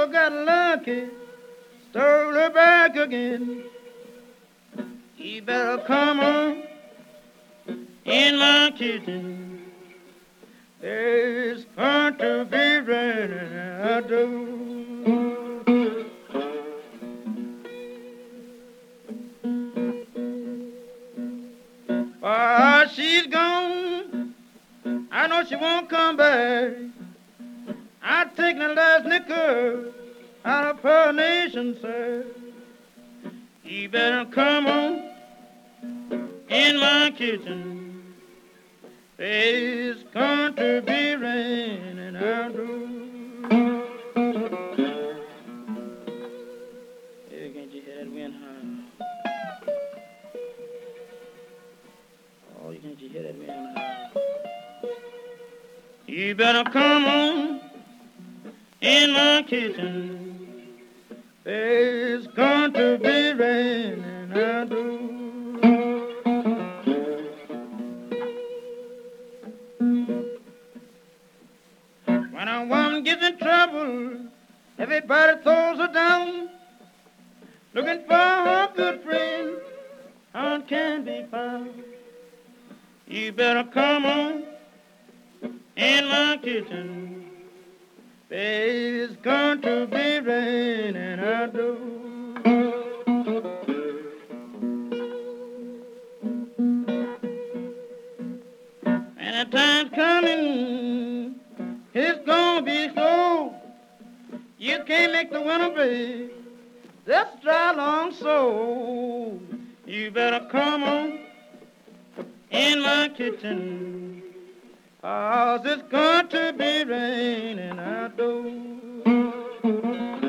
sucker got lucky, stole her back again. You better come on in my kitchen. It's going to be raining outdoors. While she's gone, I know she won't come back. I take the last nickel out of her nation, sir. You better come on in my kitchen. It's going to be raining outdoors. Hey, can't you hear that wind howl? Oh, can't you hear that wind howl? You better come on in my kitchen. It's going to be raining outdoors. When a woman gets in trouble, everybody throws her down. Looking for her good friend, how can be found? You better come on in my kitchen. It's going to be raining outdoors. And the time's coming, it's gonna be slow. You can't make the winter, babe. Just dry long so. You better come on in my kitchen. 'Cause it's going to be raining outdoors.